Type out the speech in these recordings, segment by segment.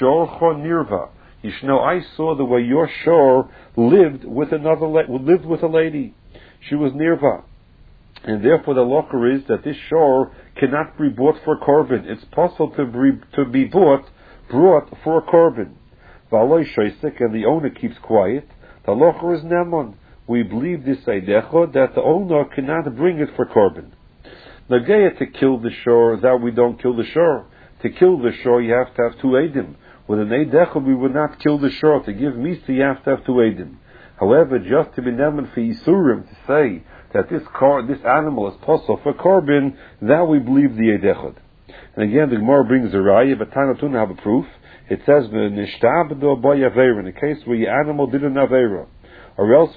Shorcha nirva. You should know, I saw the way your shor lived with a lady. She was nirva. And therefore the locker is that this shor cannot be bought for korban. It's possible to be brought for a korban. V'aloi shoisek, and the owner keeps quiet. The locher is nemon. We believe this eidechod, that the owner cannot bring it for korban. Nageya to kill the shor, that we don't kill the shor. To kill the shor, you have to have two eidim. With an eidechod, we would not kill the shor. To give misa, you have to have two eidim. However, just to be nemon for yisurim, to say that this animal is possible for korban, that we believe the eidechod. And again, the Gemara brings a raya, but Tanatuna have a proof. It says, in the case where your animal did an avera, or else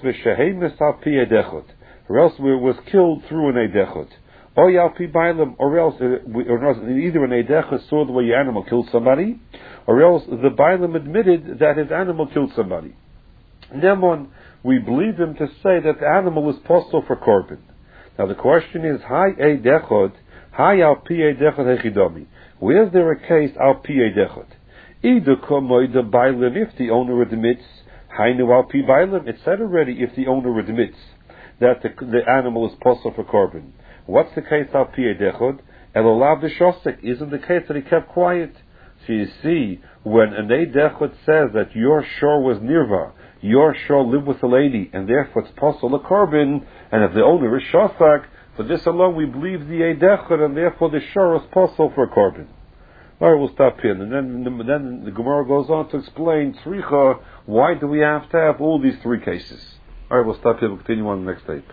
or else it was killed through an eidechod, or else either an eidechod saw the way your animal killed somebody, or else the bailam admitted that his animal killed somebody. Nemon, we believe him to say that the animal is possible for korban. Now the question is, Hi eidechod, Hi al pi eidechod hechidomi. Where's there a case al pi eidechod? Either komoy the bailam, if the owner admits, hainu al pi bailam. It said already, if the owner admits that the animal is possible for korban. What's the case al pi eidechod? Elolav the shosek. Isn't the case that he kept quiet? So you see, when an eidechod says that your shor was nirva, your shor lived with a lady, and therefore it's possible a korban, and if the owner is shosak, for this alone we believe the eidechod, and therefore the shor is possible for a korban. Alright, we'll stop here. And then the Gemara goes on to explain tzricha, why do we have to have all these three cases? Alright, we'll stop here. We'll continue on the next tape.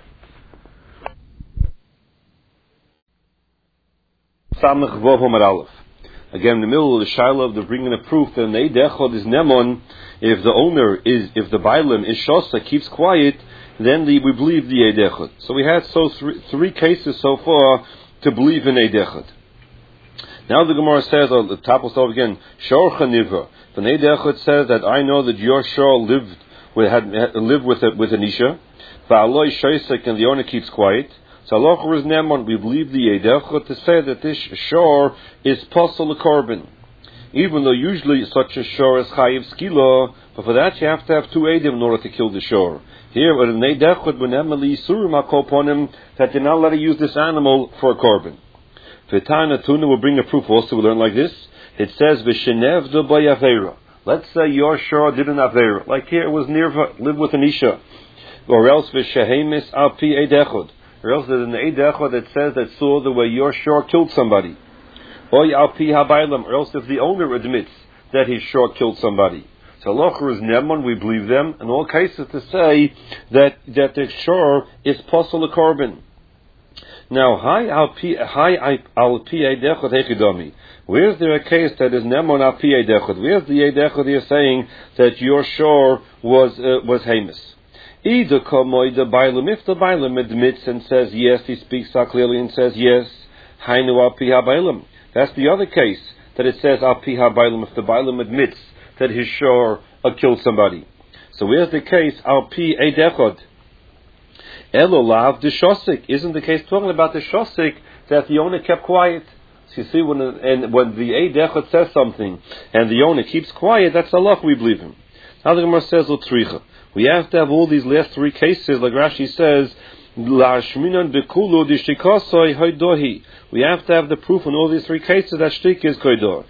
Samach Vav Amar Aleph. Again, in the middle of the shiloh, they're bringing a proof that an eidechod is nemon. If the bailam is shosa, keeps quiet, then we believe the eidechod. So we had three cases so far to believe in eidechod. Now the Gemara says, on the top will start again, Shorcha nirva. The eidechod says that I know that your shor lived with an isha. Va'aloi shoisek, and the owner keeps quiet. So locher is nemon. We believe the eidechod to say that this shor is possible korban. Even though usually such a shor is chayiv skila, but for that you have to have two eidim in order to kill the shor. Here, with an eidechod, when emily surim akol ponim, that they're not allowed to use this animal for a korban. V'tana tuna will bring a proof also. We learn like this. It says v'shenev do bayavera. Let's say your shor did an avera, like here it was nirva, lived with an isha, or else v'shehemis al pi eidechod, or else there's an eidechod that says that saw the way your shor killed somebody, or al pi habailam, or else if the owner admits that his shor killed somebody. So locher is nemon, we believe them in all cases to say that the shor is possible a korban. Now, hi al pi eidechod hechidomi. Where's there a case that is nemon al pi eidechod? Where's the eidechod here saying that your shor was hamis? Either komoy the bailam, if the bailam admits and says yes, he speaks out clearly and says yes, hainu al pi habailam. That's the other case that it says al pi habailam, if the bailam admits that his shor killed somebody. So where's the case al pi eidechod? Elolav the shosik. Isn't the case talking about the shosik that the owner kept quiet? So you see, when the eidechod says something and the owner keeps quiet, that's Allah, we believe him. Now the Gemara says l'tricha. We have to have all these last three cases, like Rashi says, la'ashminan bekulu dishtikasoi hoidohi. We have to have the proof in all these three cases that shtik is koidor.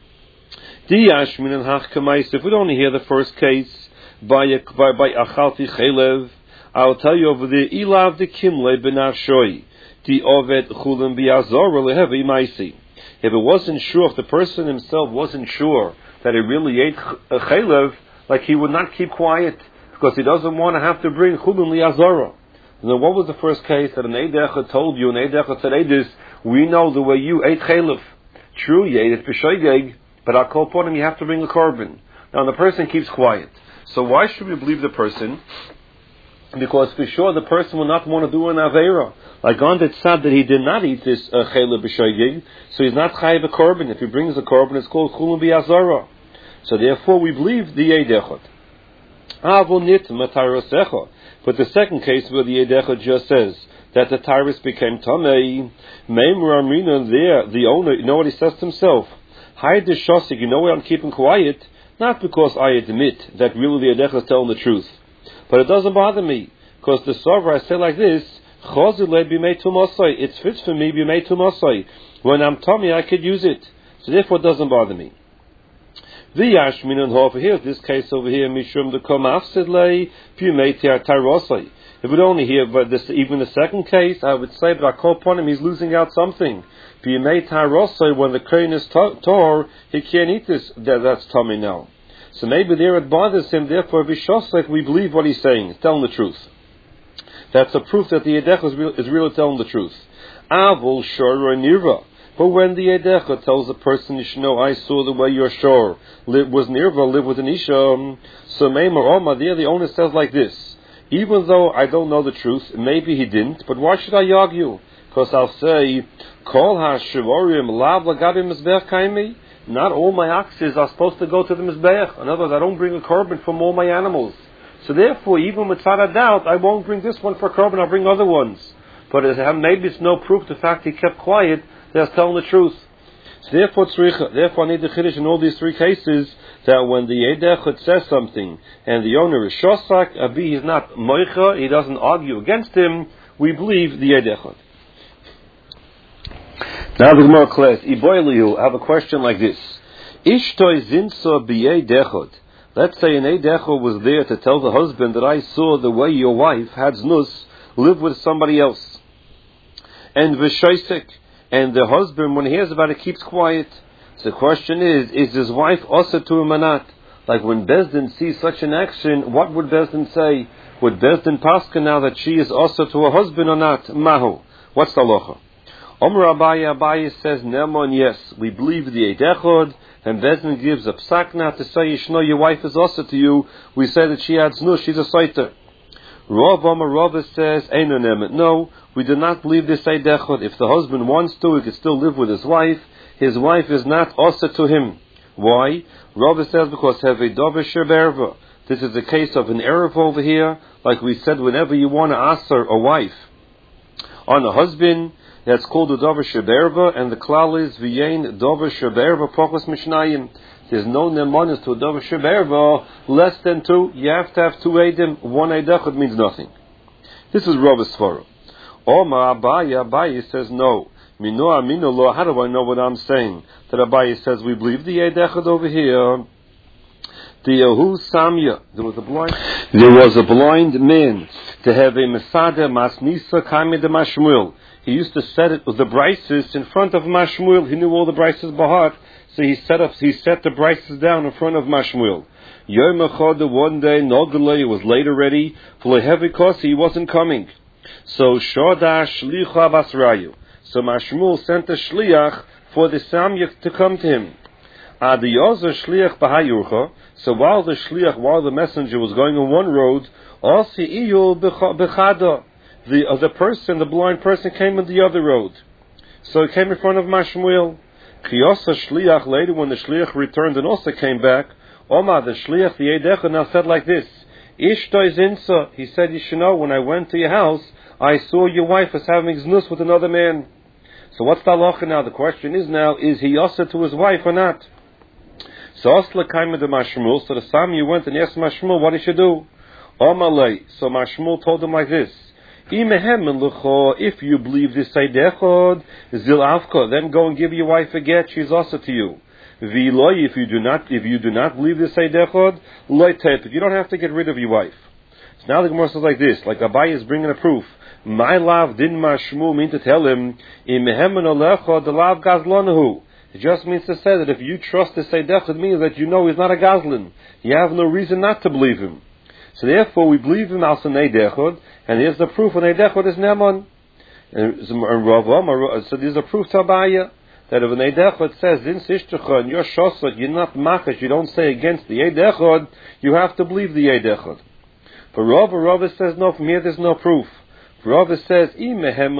Di ashminan hachkamais. If we don't hear the first case by achalti chelev, I'll tell you over there, ilav the kimle benashoi, the oved chulim biazor lehevi maisi. If it wasn't sure, if the person himself wasn't sure that he really ate a chelev, like he would not keep quiet because he doesn't want to have to bring chulim liazora. Now, what was the first case that an eidechod told you? An eidechod said, "Eidis, we know the way you ate chelev. True, you ate it b'shoigeg, but I'll call upon him. You have to bring a korban." Now, the person keeps quiet. So why should we believe the person? Because for sure the person will not want to do an aveira. Like on that said that he did not eat this chelev b'shoigeg, so he's not chayiv a korban. If he brings a korban, it's called chulim biazara. So therefore we believe the eidechod. Avonit matarosecha. But the second case where the eidechod just says that the tyrus became tamei, meimur amrina there, the owner, you know what he says to himself? Hide the shosik, you know why I'm keeping quiet? Not because I admit that really the Eidechad is telling the truth. But it doesn't bother me, because the Sover, I say like this, it fits for me, when I'm tummy, I could use it. So therefore it doesn't bother me. Here's this case over here, Mishum the Komafsidlei, Tarosai. If we'd only hear but this, even the second case, I would say, but I call upon him, he's losing out something. When the crane is tore, he can't eat this, that's tummy now. So maybe there it bothers him, therefore, Vishosek, we believe what he's saying, he's telling the truth. That's a proof that the Eidechad is really telling the truth. Avol Shor Nirva. But when the Eidechad tells a person, Yishno, I saw the way you're sure, was Nirva, live with an Isha, so Meimar Oma, there the owner says like this, even though I don't know the truth, maybe he didn't, but why should I argue? Because I'll say, Kol HaShivorim Lav Lagabim Mizbech Kaimi. Not all my oxes are supposed to go to the Mizbech. In other words, I don't bring a korban from all my animals. So therefore, even with tzad doubt, I won't bring this one for korban, I'll bring other ones. But maybe it's no proof the fact he kept quiet, that's telling the truth. So therefore I need the chiddush in all these three cases, that when the Eidechad says something, and the owner is shosak, Abi, he's not moicha, he doesn't argue against him, we believe the Eidechad. Now the Gemara class, Iboiliu, I have a question like this. Ishtoi zinsa b'Eidechad. Let's say an Eidechad was there to tell the husband that I saw the way your wife had znus, live with somebody else. And v'shoisek, and the husband, when he hears about it, keeps quiet. So the question is his wife also to him or not? Like when Bezdin sees such an action, what would Bezdin say? Would Bezdin paska now that she is also to her husband or not? Mahu. What's the halacha? Omer Abaye says, Nemon, yes, we believe the Eidechad, and Bezdin gives a psakna to say, Yishno, your wife is also to you. We say that she had znus, she's a saiter. Rav Omer Rava says, Eino Nemet. No, we do not believe this Eidechad. If the husband wants to, he can still live with his wife. His wife is not also to him. Why? Rava says, because have a dovisher berva. This is a case of an erev over here. Like we said, whenever you want to aser a wife on a husband, that's called the dover sheberva, and the klal is v'yein dover sheberva pochos mishnayim. There's no nemanis to a dover sheberva less than two. You have to have two edim. One Eidechad means nothing. This is Rava's svara. Oma Abaye says no. Mino amino lo. How do I know what I'm saying? That Abaye says we believe the Eidechad over here. The Yehu Samya. There was a blind man to have a Masada Masnisa Kami de Mashmuel. He used to set it with the brises in front of Mashmuel. He knew all the brises by heart, so he set the brises down in front of Mashmuel. Yom Echad, one day, Nogale, it was late already. For heavy cause he wasn't coming. So Shoda Shlicha Basrayu. So Mashmuel sent a shliach for the Samyach to come to him. Adiyozer Shliach Bahayurcha. So while the messenger was going on one road, Asi Iyul Bechada. The blind person came on the other road. So he came in front of Mashmuel. Kiyosa Shliach, later when the Shliach returned and also came back, Oma, the Shliach, the Eidechad, now said like this, Ishtoi Zinsa, he said, you should know, when I went to your house, I saw your wife was having znus with another man. So what's the halacha now? The question is now, is he also to his wife or not? So Osla came to Mashmuel, so the Sami went and asked Mashmuel what he should do. Omalei, so Mashmuel told him like this, if you believe this Eidechad, zil avka, then go and give your wife a get, she's also to you. V'loi, if you do not believe this Eidechad, loy tepet, you don't have to get rid of your wife. So now the Gemara says like this, like Abaye is bringing a proof. My love didn't Mashmuel mean to tell him, the lav gazlanahu. It just means to say that if you trust this Eidechad, it means that you know he's not a gazlan. You have no reason not to believe him. So therefore we believe him as an Eidechad, and here's the proof an Eidechad is Neman. So there's a proof to Abaye that if an Eidechad says, Zin Sishtecha, and you're Shosat, you're not Makash, you don't say against the Eidechad, you have to believe the Eidechad. For Rava says no, from here there's no proof. Rava says, he might say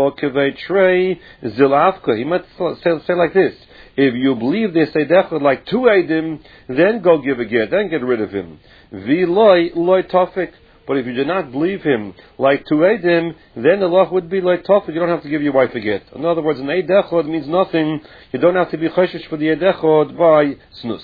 like this, if you believe this Eidechad like two Eidim, then go give a get, then get rid of him. V'loi tofik. But if you do not believe him like two Eidim, then the law would be like Tofel. You don't have to give your wife a get. In other words, an Eid Echad means nothing. You don't have to be choshesh for the Eid Echad by snus.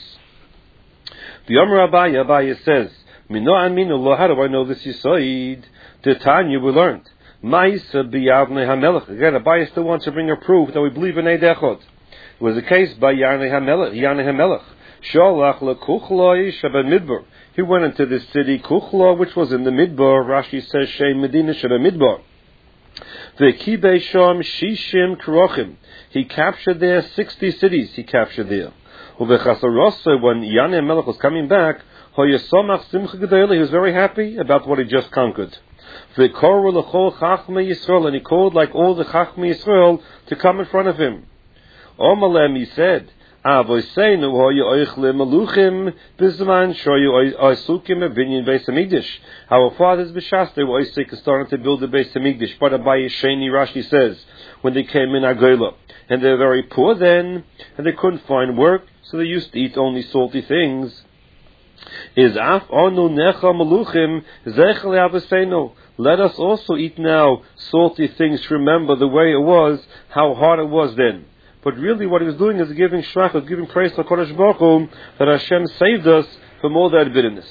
The Yomer Abaya says, Mino Aminu Lo, how do I know this Yisoid? The Tanya we learned. Ma'isa b'Yavnei HaMelech. Again, Abaya still wants to bring a proof that we believe in Eid Echad. It was a case by Yanei HaMelech. Sholach leKuchloi sheben Midbar. He went into this city Kuchla, which was in the Midbar. Rashi says Shem Medina sheben Midbar. V'kibei sham shishim krochim. He captured there 60 cities. He captured there. Uvechasarose, when Yanei HaMelech was coming back, Hoyesomach Simcha Gedele, he was very happy about what he just conquered. V'koru l'chol Chachmei Yisrael, and he called like all the Chachmei Yisrael to come in front of him. Omalem, he said, Avoseinu hoye oichle maluchim bizman shoyu oisukim abinyan Beis Hamikdash. Our fathers b'shas they were oisik and started to build the Beis Hamikdash. But Abaye Sheni Rashi says when they came in Agola and they were very poor then and they couldn't find work, so they used to eat only salty things. Is af onu necha maluchim zechel avoseinu. Let us also eat now salty things to remember the way it was, how hard it was then. But really what he was doing is giving shvach, giving praise to Kodesh Baruch Hu, that Hashem saved us from all that bitterness.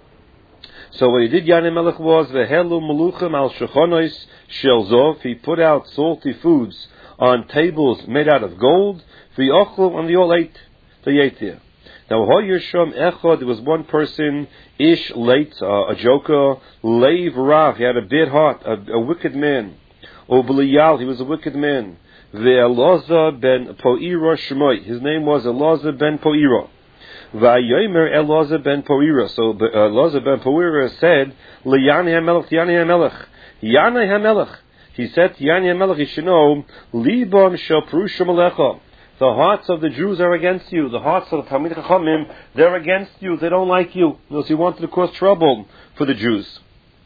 So what he did, Yanei HaMelech, was, Vehelu Meluchim al Shechonos Shel Zov, he put out salty foods on tables made out of gold, V'yochlu, and they all ate. They ate there. Now, Hoyersham Echad, there was one person, Ish Leit, a joker, Leiv Rav, he had a bad heart, a wicked man. Obeliyal, he was a wicked man. Ve'Elazar ben Po'ira Shemoi. His name was Elazar ben Po'ira. Va'yomer Elazar ben Po'ira. So Elazar ben Po'ira said, L'Yanei HaMelech, Yanei HaMelech. Yanei HaMelech. He said to Yanei HaMelech, you should know, Libam shel Perushim Alecha. The hearts of the Jews are against you. The hearts of the Talmid Chachamim, they're against you. They don't like you. Because he wanted to cause trouble for the Jews.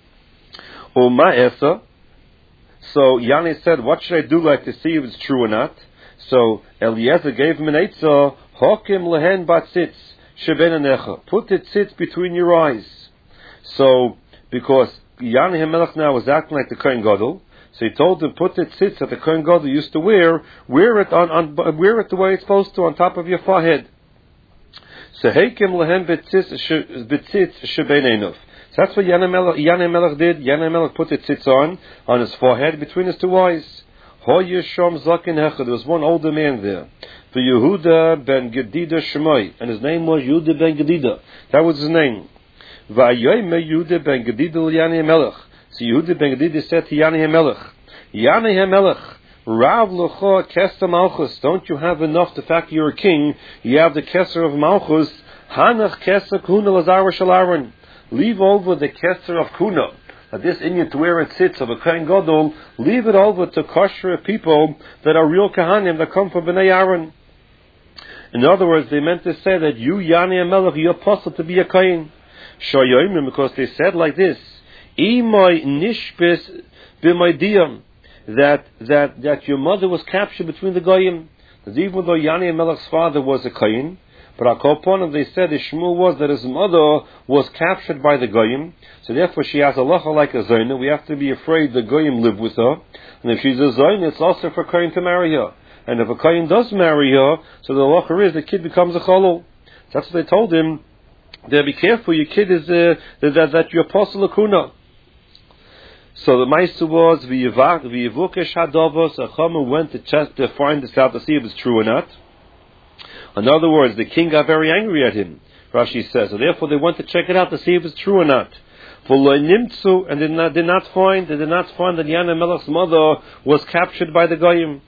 Uma Esa. So Yanei said, what should I do like to see if it's true or not? So Eliezer gave him an eitzah, Hokim lehen batzitz sheben anecha. Put the tzitz between your eyes. So, because Yanei HaMelech now was acting like the Kohen Gadol, so he told him, put the tzitz that the Kohen Gadol used to wear it wear it the way it's supposed to, on top of your forehead. So Heikim lehen batzitz sheben enov. So that's what Yanei HaMelech did. Yanei HaMelech put the tzitz on his forehead between his two eyes. Hoyesham Zaken Hechad. There was one older man there. For Yehuda ben Gedida Shemai. And his name was Yehuda ben Gedida. That was his name. Vayoyme Yehuda ben Gedida Yanei HaMelech. So Yehuda ben Gedida said to Yanei HaMelech, Yanei HaMelech, Rav Locha Kester Malchus. Don't you have enough? The fact you're a king, you have the Kester of Malchus. Hanach Kester Kuna Lazar Shel Aaron. Leave over the Keser of Kuna, that this Indian to where it sits of a Kohen Gadol, leave it over to kosher people that are real Kahanim that come from Bnei Aaron. In other words, they meant to say that you, Yanei HaMelech, you're apostle to be a Kohen. Shoyoimim, because they said like this, Imoi nishbis b'maydiyam, that your mother was captured between the Goyim. Because even though Yanei HaMelech's father was a Kohen, but Akoponim, they said the Shmuel was that his mother was captured by the Goyim, so therefore she has a halacha like a Zoyna. We have to be afraid the Goyim live with her, and if she's a Zoyna, it's also for Kohen to marry her. And if a Kohen does marry her, so the halacha is the kid becomes a Cholol. That's what they told him. They be careful, your kid is that your apostle Akuna. So the Meister was v'yivukesh hadavos. A Chama went to find this out to see if it's true or not. In other words, the king got very angry at him, Rashi says. So therefore they went to check it out to see if it's true or not. And they did not find that Yanei HaMelech's mother was captured by the Goyim.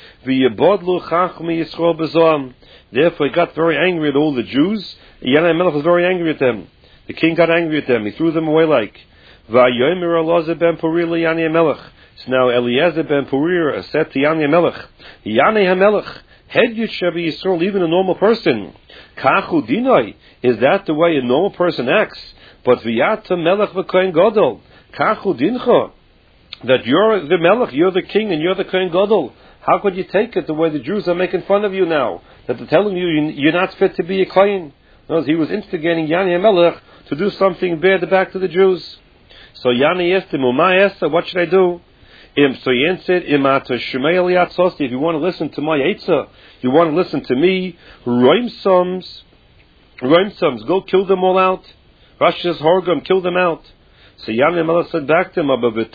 Therefore he got very angry at all the Jews. Yanei HaMelech was very angry at them. The king got angry at them. He threw them away like. Vayomer Elazar ben Po'ira Yanei HaMelech. So now Eliezer ben Po'ira said to Yanei HaMelech, Yanei HaMelech, Head Yisrael Yisrael, even a normal person. Kachu dinoi, is that the way a normal person acts? But v'yata melech v'kohen gadol. Kachu dincha, that you're the melech, you're the king, and you're the kohen gadol. How could you take it the way the Jews are making fun of you now? That they're telling you you're not fit to be a kohen. No, he was instigating Yanei HaMelech to do something bad back to the Jews. So Yana asked him, what should I do? So he answered, if you want to listen to my Eitzah, you want to listen to me, Roimsums, go kill them all out. Rashi says, Horgam, kill them out. So Yana Melech said back to him,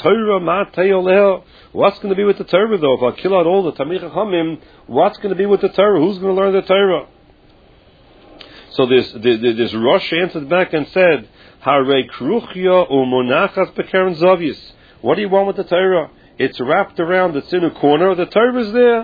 what's going to be with the Torah though? If I kill out all the Tamich Chachamim, what's going to be with the Torah? Who's going to learn the Torah? So this Rosh answered back and said, Hare Kruchya u'monachas bekeren zavius. What do you want with the Torah? It's wrapped around, it's in a corner, the Torah is there.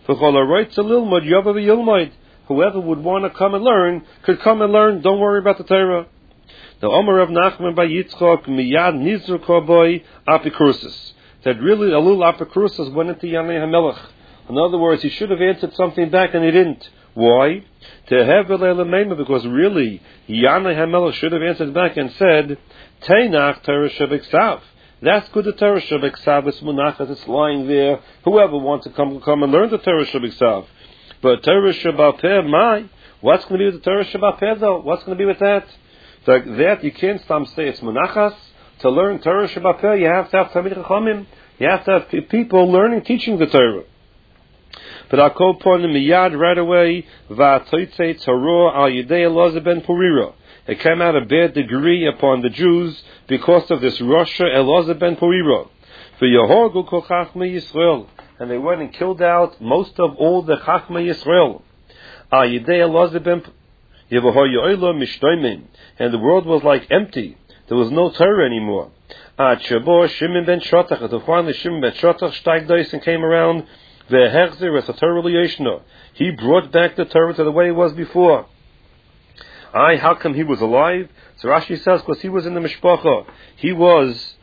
Whoever would want to come and learn, could come and learn, don't worry about the Torah. The Omer of Nachman by Yitzchak, Miyad Nizruk Boy Apikrusis. That really a little Apikrusis went into Yanei HaMelech. In other words, he should have answered something back and he didn't. Why? Because really, Yanei HaMelech should have answered back and said, Teinach Torah Shabiksav. That's good, the Torah Shabiksav is Munachas, it's lying there. Whoever wants to come and learn the Torah Shabiksav. But Torah Shabbat my, what's going to be with the Torah Shabbat though? What's going to be with that? That you can't say it's Munachas. To learn Torah Shabbat you have to have Talmidei Chachamim. You have to have people learning, teaching the Torah. But I'll call upon him miyad right away. Va'atoitzei Torah al Yidei Elazar ben Porira. It came out a bad degree upon the Jews because of this Rasha Elazar ben Porira. V'yahorgu kol Chachmei Yisrael, and they went and killed out most of all the Chachmei Yisrael. Al Yidei Elazar ben Yevahoyoyla Mishtoimin, and the world was like empty. There was no Torah anymore. Ad Shabo Shimon ben Shotach, until finally Shimon ben Shotach steigdeis and came around. Ve'hechzer es Torah liyeshna. He brought back the Torah to the way it was before. How come he was alive? So Rashi says, because he was in the mishpacha. He was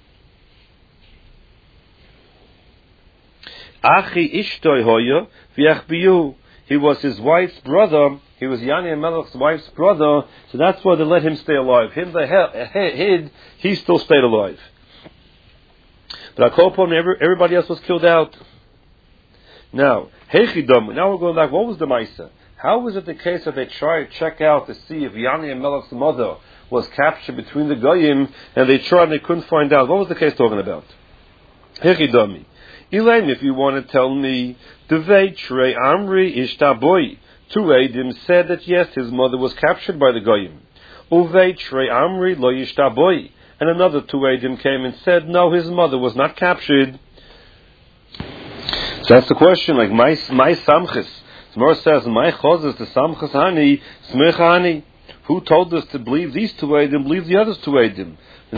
Achi Ishtoi Hoya V'Yachbiyu. He was his wife's brother. He was Yanei HaMelech's wife's brother, so that's why they let him stay alive. Him they hid, he still stayed alive. But I call upon everybody else was killed out. Now we're going back. What was the Maisa? How was it the case that they tried to check out to see if Yanei HaMelech's mother was captured between the Goyim, and they tried and they couldn't find out? What was the case talking about? Hechidami. Elaine, if you want to tell me, Devei Trei Amri Ishtaboi. Two Eidim said that yes, his mother was captured by the Goyim. Uvei Trei Amri Lo Ishtaboi. And another two Eidim came and said, no, his mother was not captured. So that's the question, like, my Samchis. Zmor says, my Chozes, the Samchis Hani, Smecha Hani. Who told us to believe these two Eidim, believe the others two Eidim?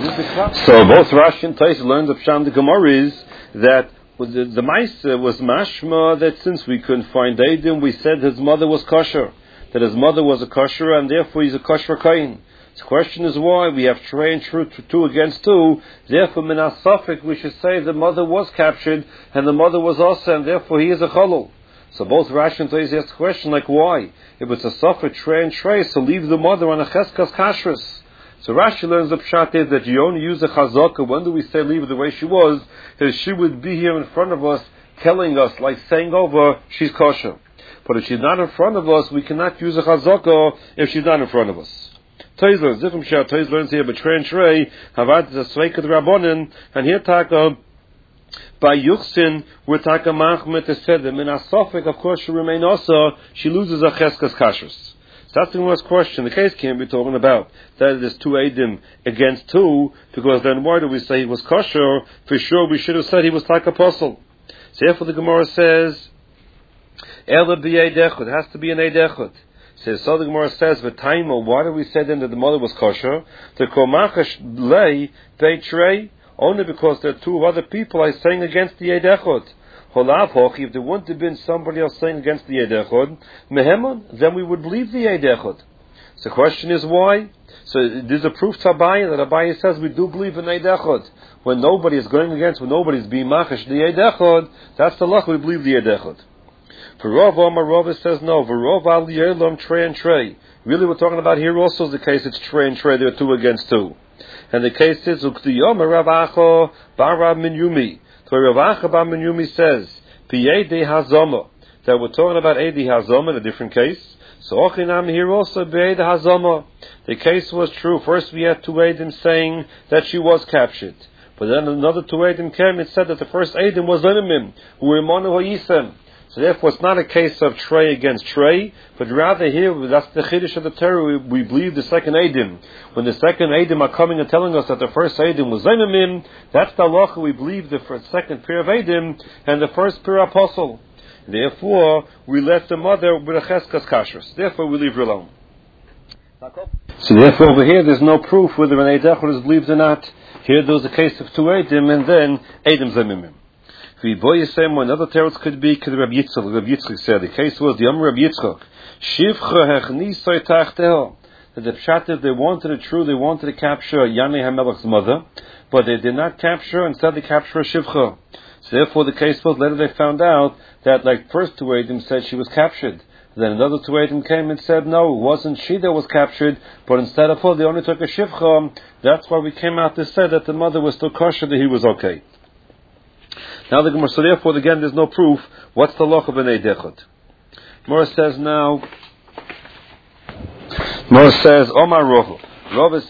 So both Rashi and Tais learned of Sham the Gemara is that the Maisa was mashma that since we couldn't find Eidim, we said his mother was kosher, that his mother was a kosher, and therefore he's a kosher kain. The question is why we have Trey and True 2 against 2. Therefore, min asafik, we should say the mother was captured and the mother was also, and therefore he is a chalul. So both Rashi and Tais ask the question like why? If it's a safik Trey and Trey, so leave the mother on a cheskas kashrus. So Rashi learns the pshat is that you only use a chazaka. When do we say leave her the way she was? That she would be here in front of us, telling us, like saying over, she's kosher. But if she's not in front of us, we cannot use a chazaka if she's not in front of us. Toys learns, Zichem Shah, Toys learns here, but Trey and Trey, Havad is a sveik of the Rabbonin, and here taka, by Yuchsin, we're taka machmet to say them. In Asafik, of course, she remain also, she loses a cheskas kashrus. That's the first question. The case can't be talking about that it is two Eidim against 2, because then why do we say he was kosher? For sure, we should have said he was like apostle. So therefore, the Gemara says, "Ela b'Eidechud." It has to be an Eidechud. So the Gemara says, "V'taimo." Why do we say then that the mother was kosher? The komachash lei beitrei, only because there are 2 other people are saying against the Eidechud. If there wouldn't have been somebody else saying against the Eidechod, Mehemon, then we would believe the Eidechod. So the question is why? So there's a proof to Abaye that Abaye says we do believe in Eidechod. When nobody is going against, when nobody is being machash the Eidechod, that's the luck we believe the Eidechod. For Rav Omar, Rav says no. V'Rav al Yelam Trey and Trey. Really, we're talking about here also is the case. It's Trey and Trey. There are 2 against 2, and the case is Uktiyom Rav Acho Bar Rav Minyumi. So Rav Acha Bar Minyumi says Piyei Hazama, that we're talking about Eidi Hazama in a different case. So Ochinam here also Piyei Hazama. The case was true. First we had 2 Eidim saying that she was captured. But then another two Eidim came and said that the first Eidim was Zoimim, who were Imanu Ha'isem. So therefore it's not a case of Trey against Trey, but rather here, that's the Chiddush of the Torah, we believe the second Eidim. When the second Eidim are coming and telling us that the first Eidim was Zoimim, that's the halacha, we believe the second pair of Eidim, and the first pair apostle. Therefore, we let the mother with a cheskas kashrus. Therefore, we leave her alone. So therefore, over here, there's no proof whether an Eid Echad is believed or not. Here, there was a case of two Eidim, and then Eidim Zemimim. Another teretz could be Rabbi Yitzchak. Rabbi Yitzchak said the case was the Rabbi Yitzchak. Shivcha hechnisoi tachteo. That the pshat is they wanted to capture Yanei HaMelech's mother, but they did not capture, instead they captured a Shivcha. So therefore, the case was later they found out that like first two Eidim said she was captured. Then another two Eidim came and said no, it wasn't she that was captured, but instead of her they only took a Shivcha. That's why we came out to say that the mother was still kosher, that he was okay. Now the Gemara, so therefore again there's no proof. What's the loch of an Eid Echad? Gemara says Omar Rov. Rov